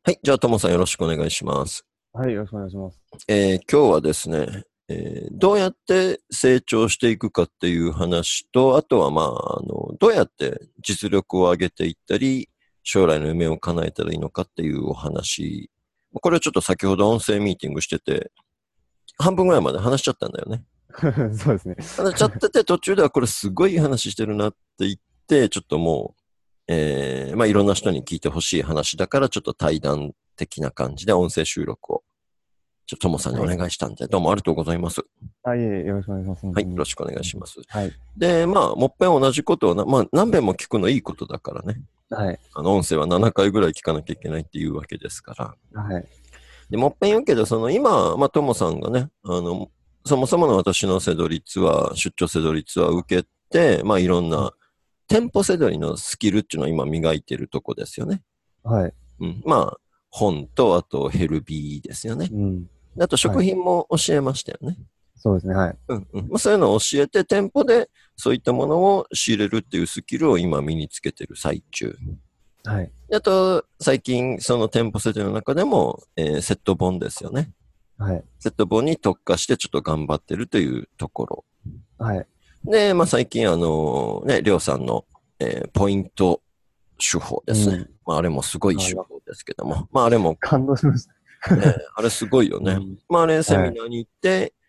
はい。じゃあ、ともさんよろしくお願いします。 はい、よろしくお願いします。 今日はですね、どうやって成長していくかっていう話と、あとは、どうやって実力を上げていったり、将来の夢を叶えたらいいのかっていうお話。これはちょっと先ほど音声ミーティングしてて、半分ぐらいまで話しちゃったんだよね。 そうですね。 話しちゃってて、途中ではこれすごい話してるなって言って、ちょっともう、いろんな人に聞いてほしい話だから、ちょっと対談的な感じで音声収録をともさんにおはい。 願いしたんで、どうもありがとうございます。 あ、いえいえ、よろしくお願いします。本はい、よ当に。 ろしくお願いします。 はい。 で、もっぺん同じことを何遍も聞くのいいことだからね。 はい。 音声は7回ぐらい聞かなきゃいけないっていうわけですから。 はい。 で、もっぺん言うけど、今、ともさんがね、そもそもの私のセドリツアー、出張セドリツアーを受けて、いろんな店舗セドリのスキルっていうのを今磨いてるとこですよね。 はい。 うん。本と、あとヘルビーですよね。 うん。 あとはい。 食品も教えましたよね。 そうですね。はい。 うんうん。そういうのを教えて、店舗でそういったものを仕入れるっていうスキルを今身につけてる最中。 はい。 あと、最近、その店舗設定の中でも、セット本ですよね。 はい。 セット本に特化してちょっと頑張ってるというところ。 はい。 で、最近りょうさんの、ポイント手法ですね。 うん。 あれもすごいあ、 手法ですけども。あれも、 感動しました。 あれすごいよね。 うん。 あれセはい。 ミナーに行って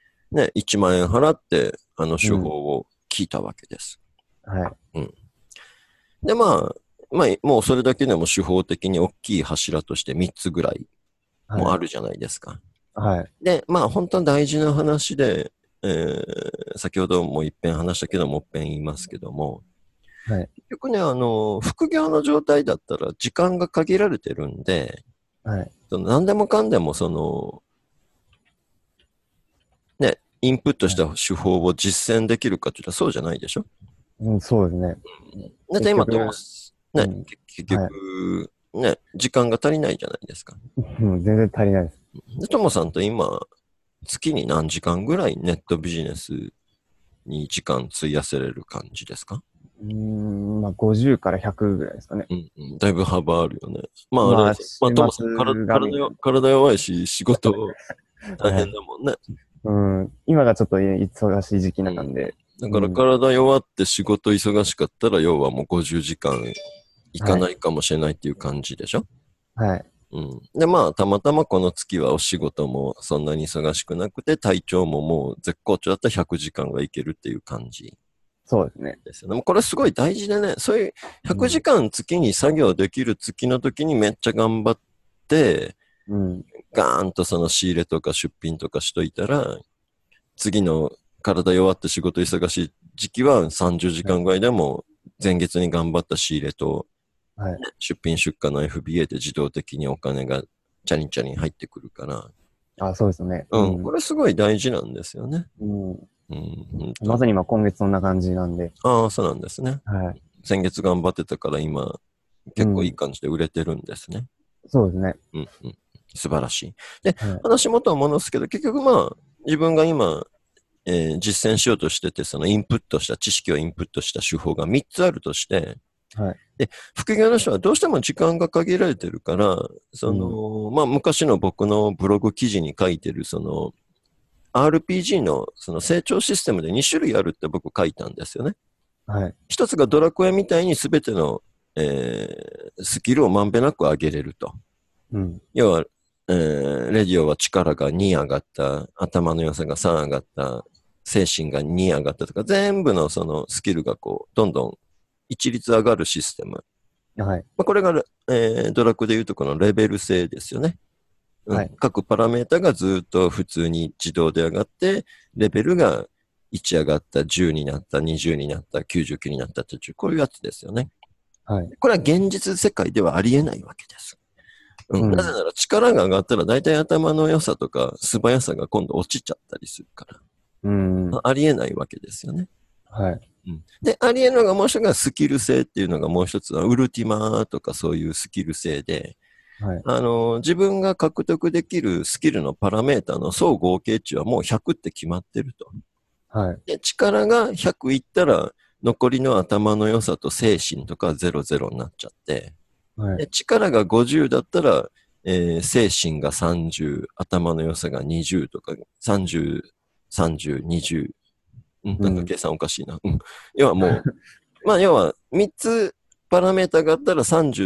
、1万円払って、あの手法うん。 を聞いたわけです。 はい。 うん。で、もうそれだけでも手法的に大きい柱として3つぐらいはい。 もあるじゃないですか。 はい。 で、本当に大事な話で、先ほども一遍話したけども、一遍言いますけども、 はい。 結局ね、副業の状態だったら時間が限られてるんで、 はい。 その何でもかんでもインプットはい。 した手法を実践できるかって言ったらそうじゃないでしょ。 うん、そうですね。 だって今とも、 結局、うね、 ん。 結はい。 局、ね、時間が足りないじゃないですか。 うん、全然足りないです。 で、ともさんと今、月に何時間ぐらいネットビジネスに時間費やせれる感じですか？ 50から100ぐらいですかね。 うんうん、だいぶ幅あるよね。あれでまあ、 すよ。 週ともさん、 末がメイン。 体弱いし、仕事大変はい。 だもんね。 うん。今がちょっと忙しい時期うん。 なんで、 だからうん。 体弱って仕事忙しかったら、要はもう50時間いかはい。 ないかもしれないっていう感じでしょ？ はい。 うん。で、たまたまこの月はお仕事もそんなに忙しくなくて、体調ももう絶好調だったら100時間はいけるっていう感じそうですね。 ですよね。もうこれすごい大事でね、そういう100 うん。 時間月に作業できる月の時にめっちゃ頑張って、 うん。 ガーンとその仕入れとか出品とかしといたら、次の体弱って仕事忙しい時期は30時はい。 間ぐらいでも前月に頑張った仕入れとはい。 出品出荷の FBA で自動的にお金がチャリンチャリン入ってくるから、 あ、そうですよね。ううん、こん。 れすごい大事なんですよね。 うん。 うん、本当に。 まさに今今月そんな感じなんで。 ああ、そうなんですね。 はい。 先月頑張ってたから今、結構いいうん。 感じで売れてるんですね。 そうですね。 うん、うん。素晴らしい。で、 はい。 話元を戻すけど、結局自分が今、実践しようとしてて、そのインプットした、知識をインプットした手法が3つあるとして、 はい。 で、副業の人はどうしても時間が限られてるから、 うん。 昔の僕のブログ記事に書いてる、RPG のその成長システムで2種類あるって僕書いたんですよね。 はい。 一つがドラクエみたいに全ての、スキルをまんべんなく上げれると。 うん。 要は、レディオは力が2上がった、頭の良さが3上がった、精神が2上がったとか、全部のそのスキルがこう、どんどん一律上がるシステム。 はい。 これが、ドラクエでいうとこのレベル制ですよね。うん、 はい。 各パラメータがずっと普通に自動で上がって、レベルが1上がった、10になった、20になった、99になったという、こういうやつですよね。 はい。 これは現実世界ではありえないわけです。うん、なぜうん。 なら力が上がったら大体頭の良さとか素早さが今度落ちちゃったりするかうん。 ら。ありえないわけですよね。 はい。 うん、で、ありえるのがもう一つがスキル性っていうのがもう一つはウルティマとかそういうスキル性で、 はい。 自分が獲得できるスキルのパラメータの総合計値はもう100って決まってると。 はい。 で、力が100いったら、残りの頭の良さと精神とか0、0になっちゃって、 はい。 で、力が50だったら、 精神が30、頭の良さが20とか、30、30、20。なんか計算おかしいな。要はもう、まあ要は3つパラメータがあったら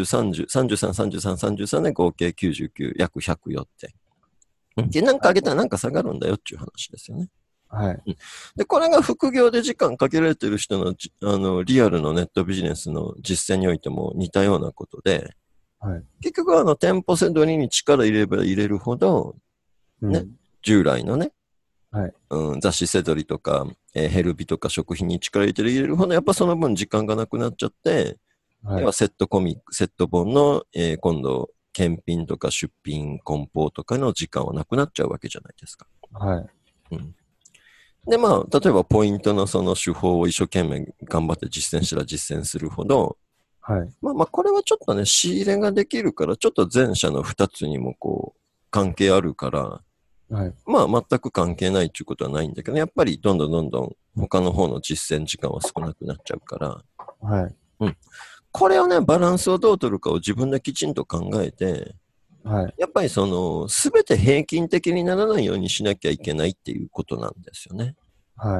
30、30、33、33、33で合計99、約104って。で、なんか上げたらなんか下がるんだよっていう話ですよね。 はい。 で、これが副業で時間かけられてる人のリアルのネットビジネスの実践においても似たようなことで、 はい。 結局店舗せどりに力入れれば入れるほど、ね、従来のね、 はい。 雑誌せどりとか、ヘルビとか食品に力入れるほど、やっぱその分時間がなくなっちゃって、 はい。 要はセットコミック、セット本の、今度、検品とか出品、梱包とかの時間はなくなっちゃうわけじゃないですか。 はい。 で、まあ、例えばポイントのその手法を一生懸命頑張って実践したら実践するほど、 はい。 まあ、これはちょっとね、仕入れができるから、ちょっと前者の二つにも関係あるから、 はい。 まあ、全く関係ないっていうことはないんだけど、やっぱりどんどん他の方の実践時間は少なくなっちゃうから、 はい。 これをね、バランスをどう取るかを自分できちんと考えて、 はい。 やっぱりすべて平均的にならないようにしなきゃいけないっていうことなんですよね。 はい。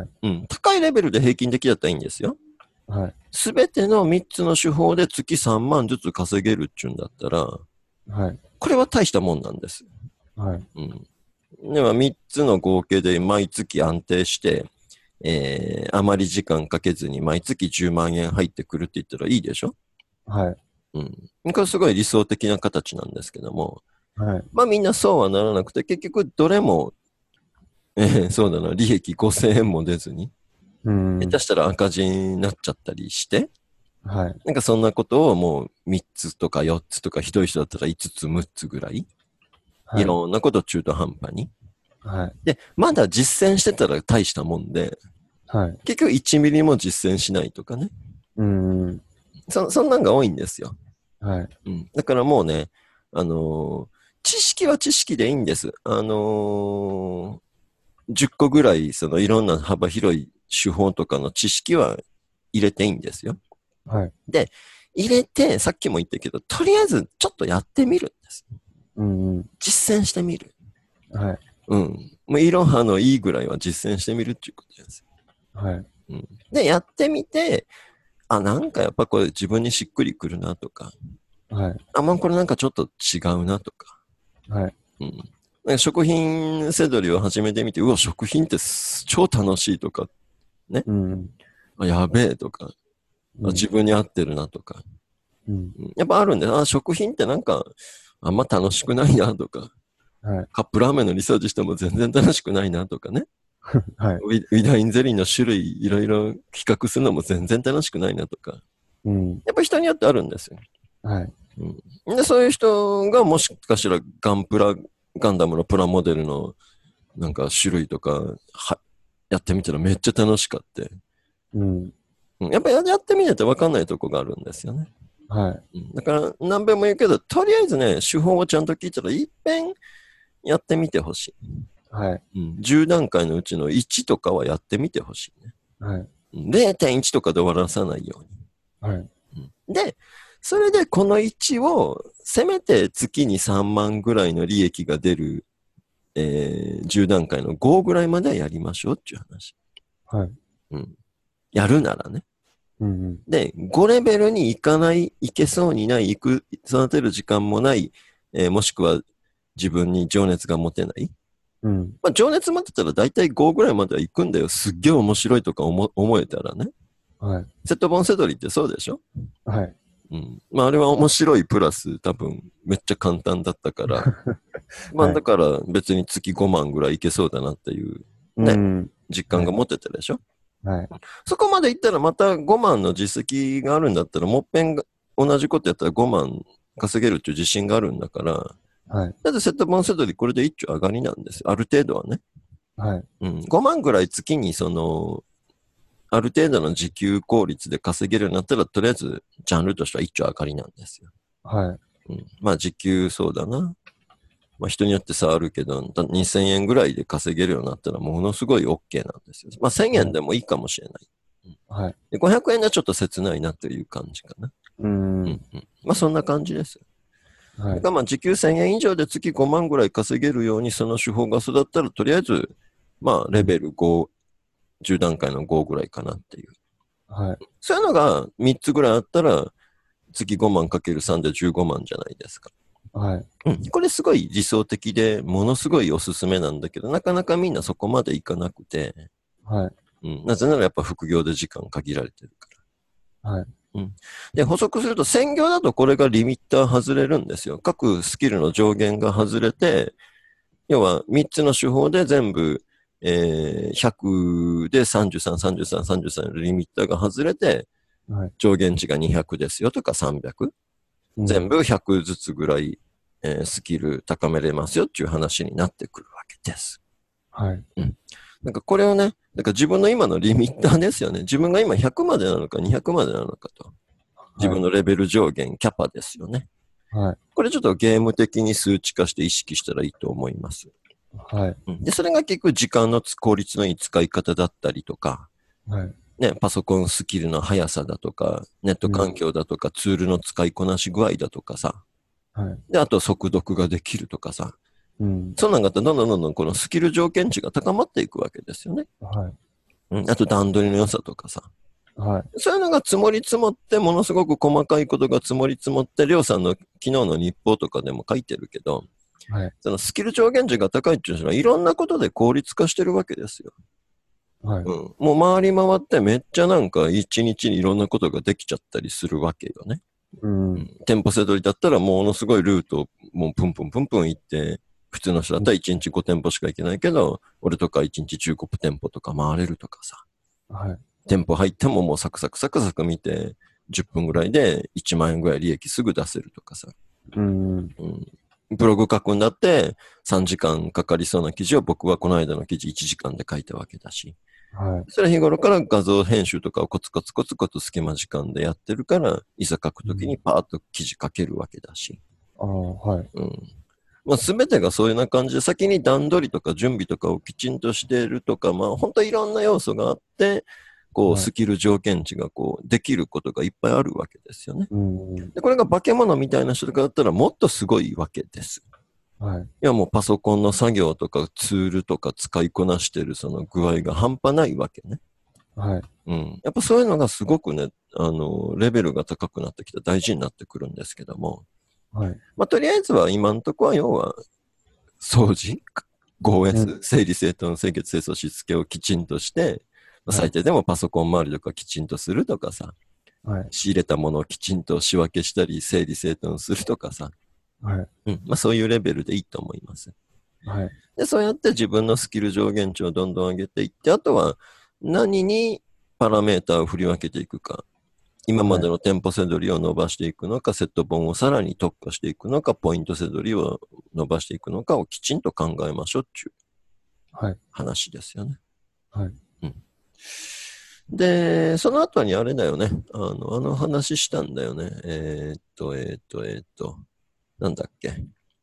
高いレベルで平均的だったらいいんですよ。 はい。 すべての3つの手法で月3万ずつ稼げるっちゅうんだったら、 はい。 これは大したもんなんです。 はい。 では3つの合計で毎月安定して、あまり時間かけずに毎月10万円入ってくるって言ったらいいでしょ。 はい。 これすごい理想的な形なんですけども、 はい。 まあみんなそうはならなくて、結局どれも、そうだな、利益5000円も出ずに、下手したら赤字になっちゃったりして、 はい。 なんかそんなことをもう3つとか4つとかひどい人だったら5つ6つぐらい、いろんなこと中途半端に。 はい。 で、まだ実践してたら大したもんで、 はい。 結局1ミリも実践しないとかね。そんなんが多いんですよ。 はい。 だからもうね、知識は知識でいいんです。10個ぐらい、いろんな幅広い手法とかの知識は入れていいんですよ。 はい。 で、入れて、さっきも言ったけど、とりあえずちょっとやってみるんです。実践してみる。 はい。 もういろはのいいぐらいは実践してみるっていうことです。 はい。 で、やってみて、なんかやっぱこれ自分にしっくりくるなとか、 はい。 まあこれなんかちょっと違うなとか、 はい。 なんか食品せどりを始めてみて、うわ、食品って超楽しいとか、ね。やべえとか、自分に合ってるなとか。やっぱあるんで、食品ってなんか、あんま楽しくないなとか、カップラーメンのリサーチしても全然楽しくないなとかね。ウィダインゼリーの種類いろいろ企画するのも全然楽しくないなとか。やっぱ人によってあるんですよ。で、そういう人がもしかしたらガンダムのプラモデルのなんか種類とかやってみたらめっちゃ楽しかって。やっぱやってみないと分かんないとこがあるんですよね。だから何べんも言うけど、とりあえずね、手法をちゃんと聞いたらいっぺんやってみてほしい。10段階のうちの1とかはやってみてほしいね。0.1 とかで終わらさないように。で、それでこの1を、せめて月に3万ぐらいの利益が出る、10段階の5ぐらいまではやりましょうっていう話。やるならね。で、5レベルに行けそうにない、育てる時間もない、もしくは自分に情熱が持てない。情熱持ってたら大体5ぐらいまでは行くんだよ。すっげえ面白いとか思えたらね。セットボンセドリってそうでしょ。あれは面白いプラス多分めっちゃ簡単だったから。だから別に月5万ぐらいいけそうだなっていうね、実感が持てたでしょ。そこまでいったらまた5万の実績があるんだったらもっぺん同じことやったら5万稼げるっていう自信があるんだから、だってセットボンセドリこれで一丁上がりなんですよ。ある程度はね。5万ぐらい月にある程度の時給効率で稼げるようになったら、とりあえずジャンルとしては一丁上がりなんですよ。時給そうだな。人によって差あるけど、2000円ぐらいで稼げるようになったらものすごい OK なんですよ。1000円でもいいかもしれない。で500円ではちょっと切ないなという感じかな。そんな感じです。 はい。 だからまあ時給1000円以上で月5万ぐらい稼げるようにその手法が育ったら、とりあえず、まあレベル5、10段階の5ぐらいかなっていう。 はい。 そういうのが3つぐらいあったら、月5万かける3で15万じゃないですか。 はい。 うん。これすごい理想的で、ものすごいおすすめなんだけど、なかなかみんなそこまでいかなくて、 はい。 うん。なぜならやっぱ副業で時間限られてるから。 はい。 うん。で、補足すると、専業だとこれがリミッター外れるんですよ。各スキルの上限が外れて、要は3つの手法で全部、100で33、33、33のリミッターが外れて、 はい。 上限値が200ですよとか300。全部100ずつぐらい、スキル高めれますよっていう話になってくるわけです。 はい。 うん。なんかこれをね、なんか自分の今のリミッターですよね。自分が今100までなのか200までなのかと。自分のレベル上限、キャパですよね。 はい。 これちょっとゲーム的に数値化して意識したらいいと思います。 はい。 うん。で、それが結局時間の効率のいい使い方だったりとか、 はい。 ね、パソコンスキルの速さだとか、ネット環境だとか、ツールの使いこなし具合だとかさ、 はい。 で、あと速読ができるとかさ、 うん。 そんなんがあったらどんどんどんどんこのスキル条件値が高まっていくわけですよね。 はい。 うん。あと段取りの良さとかさ。 はい。 そういうのが積もり積もって、ものすごく細かいことが積もり積もって、りょうさんの昨日の日報とかでも書いてるけど、 はい。 そのスキル上限値が高いっていうのは、いろんなことで効率化してるわけですよ。 はい。 うん。もう回り回ってめっちゃなんか一日にいろんなことができちゃったりするわけよね。 ううんん。店舗せどりだったらものすごいルートをもうプンプンプンプン行って、普通の人だったら1日5店舗しか行けないけど、俺とか1日15店舗とか回れるとかさ。 はい。 店舗入ってももうサクサクサクサク見て、10分ぐらいで1万円ぐらい利益すぐ出せるとかさ。 うん。 うん。ブログ書くんだって3時間かかりそうな記事を僕はこの間の記事1時間で書いたわけだし。 はい。 それは日頃から画像編集とかをコツコツコツコツ隙間時間でやってるから、いざ書くときにパーッと記事書けるわけだし。 ああ、はい。 うん。まあ、すべてがそういうような感じで、先に段取りとか準備とかをきちんとしているとか、まあ、本当いろんな要素があって、こう、 はいスキル条件値がこう、できることがいっぱいあるわけですよね。 うん。 で、これが化け物みたいな人とかだったらもっとすごいわけです。 はい。 いや、もうパソコンの作業とかツールとか使いこなしてるその具合が半端ないわけね。 はい。 うん。やっぱそういうのがすごくね、レベルが高くなってきて大事になってくるんですけども。 はい。 まあ、とりあえずは今んとこは要は、掃除 ?5S、整理整頓、清潔清掃、しつけをきちんとして、まあ最低でもパソコン周りとかきちんとするとかさ、 はい。 仕入れたものをきちんと仕分けしたり、整理整頓するとかさ、 はい。 うん。まあそういうレベルでいいと思います。 はい。 で、そうやって自分のスキル上限値をどんどん上げていって、あとは何にパラメーターを振り分けていくか。今までの店舗せどりを伸ばしていくのか、セット本をさらに特化していくのか、ポイントせどりを伸ばしていくのかをきちんと考えましょうっていうはい。 話ですよね。 はい。 うん。で、その後にあれだよね。あの話したんだよね。なんだっけ。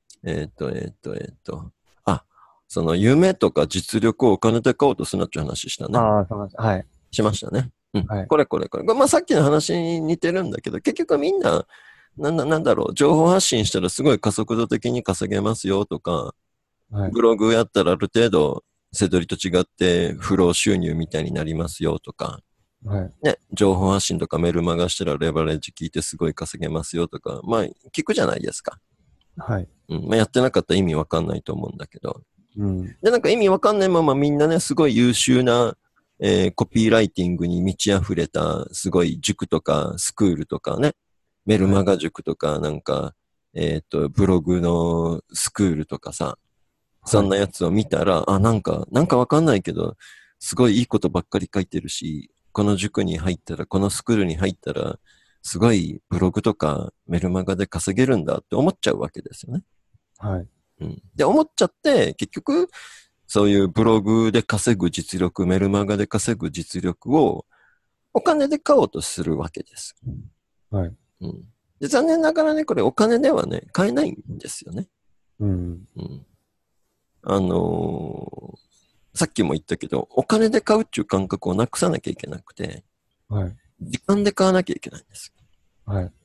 あ、その夢とか実力をお金で買おうとするなっていう話したね。 ああ、そうなんです。はい。 しましたね。うん。 はい。 これ。まあさっきの話に似てるんだけど、結局みんな、なんだろう、情報発信したらすごい加速度的に稼げますよとか、 はい。 ブログやったらある程度、せどりと違って不労収入みたいになりますよとか、 はい。 ね、情報発信とかメルマガしたらレバレッジ聞いてすごい稼げますよとか、まあ聞くじゃないですか。 はい。 うん。まあやってなかったら意味わかんないと思うんだけど。 うん。 で、なんか意味わかんないままみんなね、すごい優秀な、コピーライティングに満ち溢れた、すごい塾とかスクールとかね、メルマガ塾とか、なんか、ブログのスクールとかさ、そんなやつを見たら、あ、なんかわかんないけど、すごいいいことばっかり書いてるし、この塾に入ったら、このスクールに入ったら、すごいブログとかメルマガで稼げるんだって思っちゃうわけですよね。 はい。 うん。で、思っちゃって、結局、そういうブログで稼ぐ実力、メルマガで稼ぐ実力をお金で買おうとするわけです。 はい。 うん。で、残念ながらね、これお金ではね、買えないんですよね。 うん。 うん。さっきも言ったけど、お金で買うっていう感覚をなくさなきゃいけなくて、 はい。 時間で買わなきゃいけないんです。 はい。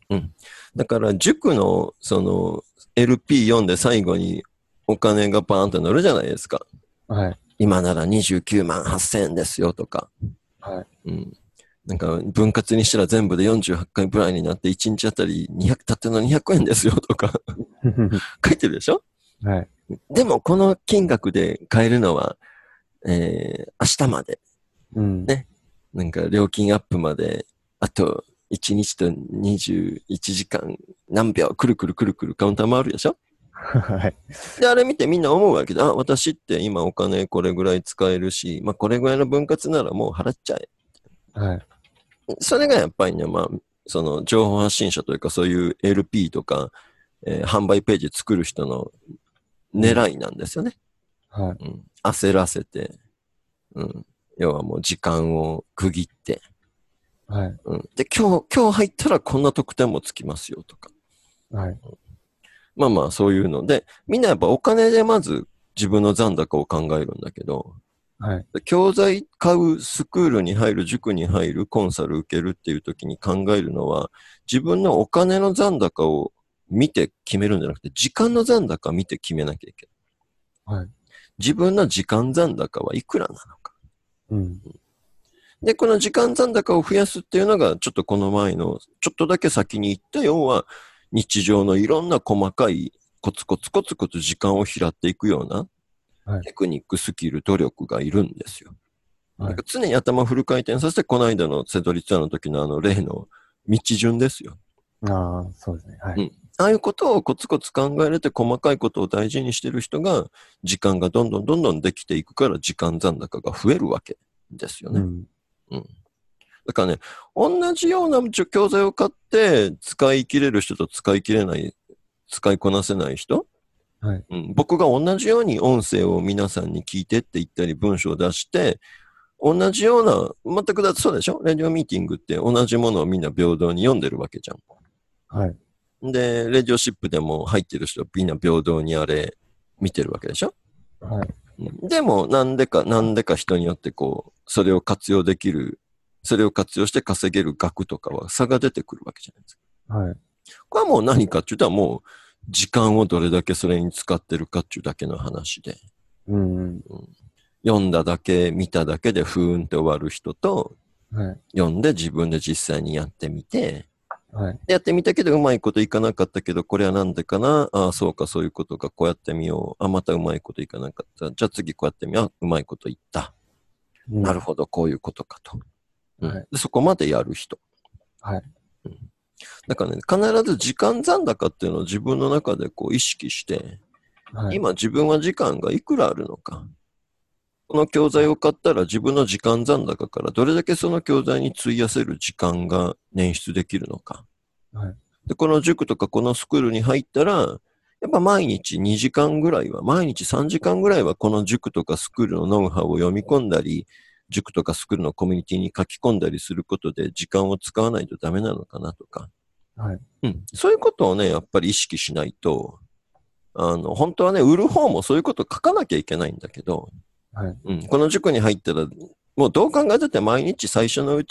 うん。だから塾のその LP 読んで最後にお金がバーンと乗るじゃないですか。 はい。 今なら29万8000円ですよとか。 はい。 うん。なんか分割にしたら全部で48回ぐらいになって1日あたり200、たっての200円ですよとか書いてるでしょ。 はい。 でもこの金額で買えるのは、明日まで。 うん。 ね。なんか料金アップまで、あと1日と21時間何秒くるくるくるくるカウンター回るでしょ。 はい。 で、あれ見てみんな思うわけだ。あ、私って今お金これぐらい使えるし、まあこれぐらいの分割ならもう払っちゃえ。 はい。 それがやっぱりね、まあ、その情報発信者というかそういう LP とか、販売ページ作る人の狙いなんですよね。 はい。 うん、焦らせて、うん、要はもう時間を区切って、 はい。 うん、で、今日入ったらこんな特典もつきますよとか。 はい。 まあまあそういうので、みんなやっぱお金でまず自分の残高を考えるんだけど、 はい。 教材買う、スクールに入る、塾に入る、コンサル受けるっていう時に考えるのは、自分のお金の残高を見て決めるんじゃなくて、時間の残高見て決めなきゃいけない。 はい。 自分の時間残高はいくらなのか。 うん。 で、この時間残高を増やすっていうのが、ちょっとこの前の、ちょっとだけ先に言った、要は、日常のいろんな細かい、コツコツコツコツ時間を拾っていくような、 はい。 テクニック、スキル、努力がいるんですよ。 はい。 常に頭フル回転させて、この間のセドリツアーの時の例の道順ですよ。 ああ、そうですね。はい。 うん。ああいうことをコツコツ考えれて、細かいことを大事にしてる人が、時間がどんどんどんどんできていくから、時間残高が増えるわけですよね。 うん。 うん。だからね、同じような教材を買って使い切れる人と使い切れない、使いこなせない人、 はい。 うん、僕が同じように音声を皆さんに聞いてって言ったり文章を出して、同じような、全くだってそうでしょ。レディオミーティングって同じものをみんな平等に読んでるわけじゃはい。 ん。で、レディオシップでも入ってる人はみんな平等にあれ見てるわけでしょ。 はい。 でも、なんでか人によってこう、それを活用できる、それを活用して稼げる額とかは差が出てくるわけじゃないですか。 はい。 これはもう何かって言ったらもう、時間をどれだけそれに使ってるかっていうだけの話で。 うん。 読んだだけ、見ただけでふーんって終わる人と、 はい。 読んで自分で実際にやってみて、 はい。 やってみたけどうまいこといかなかったけど、これはなんでかな、ああ、そうか、そういうことか、こうやってみよう。あ、またうまいこといかなかった。じゃあ次こうやってみよう。あ、うまいこといった。 うん。 なるほど、こういうことかと。 はい。 でそこまでやる人。 はい。 うん、だからね、必ず時間残高っていうのを自分の中でこう意識して、 はい。 今自分は時間がいくらあるのか。この教材を買ったら自分の時間残高からどれだけその教材に費やせる時間が捻出できるのか。 はい。 で、この塾とかこのスクールに入ったら、やっぱ毎日2時間ぐらいは、毎日3時間ぐらいはこの塾とかスクールのノウハウを読み込んだり、塾とかスクールのコミュニティに書き込んだりすることで時間を使わないとダメなのかなとか。 はい。 うん。そういうことをね、やっぱり意識しないと、本当はね、売る方もそういうこと書かなきゃいけないんだけど、 はい。 うん、この塾に入ったら、もうどう考えてて毎日最初の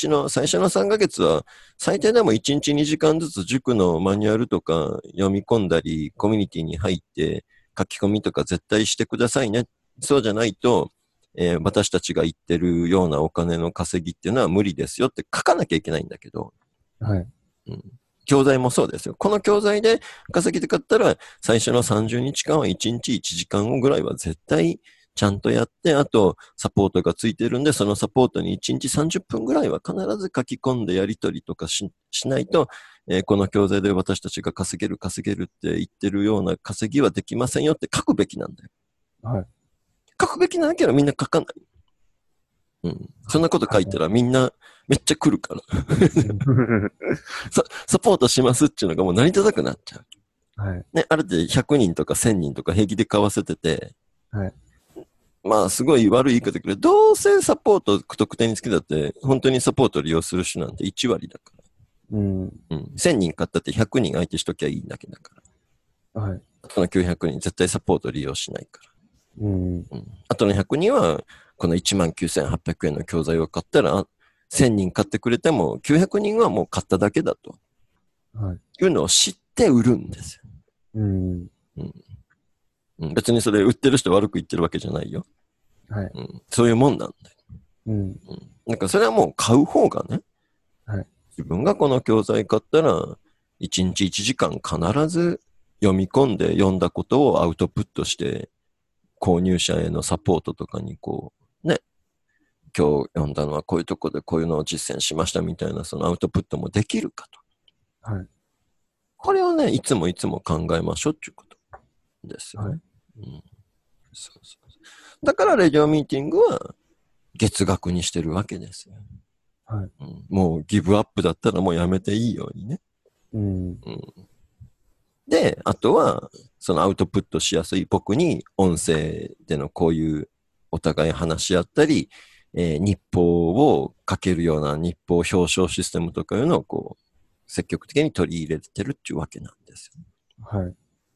3ヶ月は、最低でも1日2時間ずつ塾のマニュアルとか読み込んだり、コミュニティに入って書き込みとか絶対してくださいね。そうじゃないと、私たちが言ってるようなお金の稼ぎっていうのは無理ですよって書かなきゃいけないんだけど、 はい。 うん、教材もそうですよ。この教材で稼ぎたかったら、最初の30日間は1日1時間ぐらいは絶対ちゃんとやって、あと、サポートがついてるんで、そのサポートに1日30分ぐらいは必ず書き込んでやり取りとかしないと、この教材で私たちが稼げるって言ってるような稼ぎはできませんよって書くべきなんだよ。 はい。 書くべきなんだけどみんな書かない。うん。そんなこと書いたらみんなめっちゃ来るから。サポートしますっていうのがもう成り立たなくなっちゃう。 はい。 ね、ある程度100人とか1000人とか平気で買わせてて、 はい。 まあ、すごい悪い言い方だけど、どうせサポート特典につけたって、本当にサポートを利用する人なんて1割だかうん。 ら。うん。1000人買ったって100人相手しときゃいいだけだかはい。 ら。あとの900人絶対サポート利用しないから。 うん。 あとの100人は、この19,800円の教材を買ったら、1000人買ってくれても、900人はもう買っただけだと。 はい。 いうのを知って売るんですよ。 うん。 別にそれ売ってる人悪く言ってるわけじゃないよ。 はい。 そういうもんなんだよ。 うん。 なんかそれはもう買う方がね、 はい。 自分がこの教材買ったら、1日1時間必ず読み込んで読んだことをアウトプットして、購入者へのサポートとかにね、今日読んだのはこういうとこでこういうのを実践しましたみたいなそのアウトプットもできるかと。 はい。 これをね、いつも考えましょうっていうことですよね。 はい。 そうだからレディオミーティングは月額にしてるわけですよ。 はい。 もうギブアップだったらもうやめていいようにね。 うん。 で、あとは、そのアウトプットしやすい僕に音声でのこういうお互い話し合ったり、日報を書けるような日報表彰システムとかいうのを積極的に取り入れてるっていうわけなんですよ。 はい。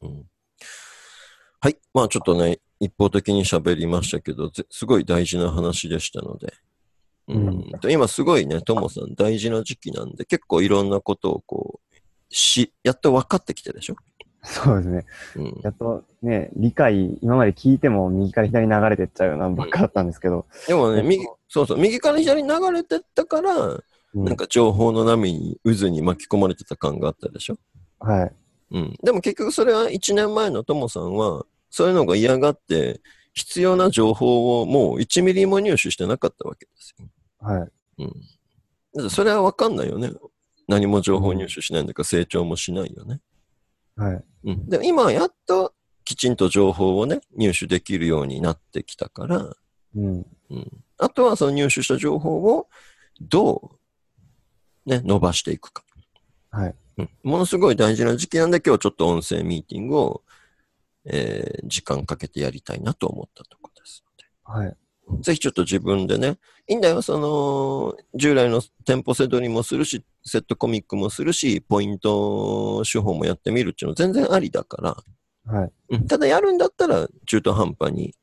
はい。まあちょっとね、一方的に喋りましたけど、すごい大事な話でしたので。今すごいね、ともさん大事な時期なんで、結構いろんなことをやっと分かってきてでしょ。 そうですね。やっとね、理解、今まで聞いても右から左に流れてっちゃうようなばっかだったんですけど。 でもね、右から左に流れてったから、なんか情報の波に、渦に巻き込まれてた感があったでしょ。 はい。 でも結局それは1年前のともさんは、そういうのが嫌がって、必要な情報をもう1ミリも入手してなかったわけですよ。 はい。 だってそれはわかんないよね。何も情報入手しないんだから成長もしないよね。 はい。 でも今はやっときちんと情報をね、入手できるようになってきたから、あとはその入手した情報をどうね、伸ばしていくか。 はい。 ものすごい大事な時期なんで今日ちょっと音声ミーティングを、時間かけてやりたいなと思ったところですはい。 ので。ぜひちょっと自分でね、いいんだよ、その、従来の店舗セドリもするし、セットコミックもするし、ポイント手法もやってみるっていうの全然ありだから、 はい。 ただやるんだったら中途半端に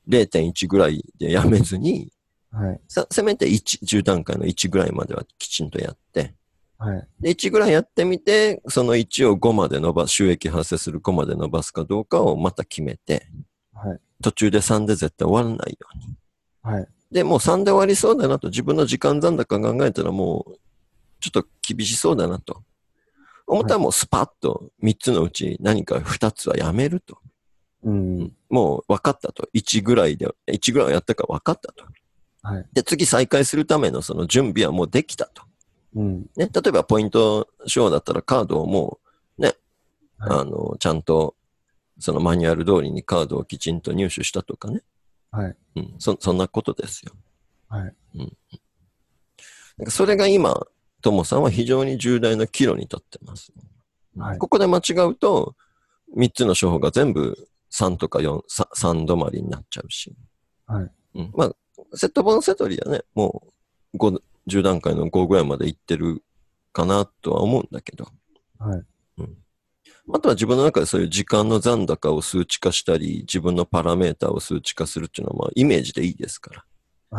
0.1ぐらいでやめずに、 はい。 せめて10段階の1ぐらいまではきちんとやって、 はい。 で、1ぐらいやってみて、その1を5まで収益発生する5まで伸ばすかどうかをまた決めて、 はい。 途中で3で絶対終わらないように。 はい。 で、もう3で終わりそうだなと、自分の時間残高考えたらもう、ちょっと厳しそうだなと。思ったらもうスパッと3つのうち何か2つはやめると。もう分かったと。1ぐらいはやったから分かったと。 はい。 で、次再開するためのその準備はもうできたと。ね、例えばポイントショーだったらカードをもうね、ちゃんとそのマニュアル通りにカードをきちんと入手したとかね。 はい。 そんなことですよ。 はい。 なんかそれが今、ともさんは非常に重大な岐路に立ってます。 はい。 ここで間違うと、3つの処方が全部3とか4、3止まりになっちゃうし。 はい。 まあ、セット本セトリはね、もう10段階の5ぐらいまでいってるかなとは思うんだけど。 はい。 あとは自分の中でそういう時間の残高を数値化したり、自分のパラメータを数値化するっていうのは、まあ、イメージでいいですから、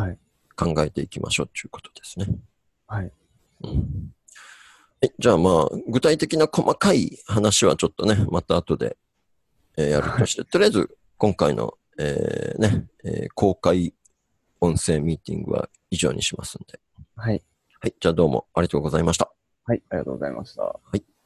はい。 考えていきましょうっていうことですね。 はい。 じゃあまあ、具体的な細かい話はちょっとね、また後で、やるとして、とりあえず今回の、公開音声ミーティングは以上にしますんで。 はい。 はい。じゃあどうもありがとうございました。 はい。ありがとうございました。 はい。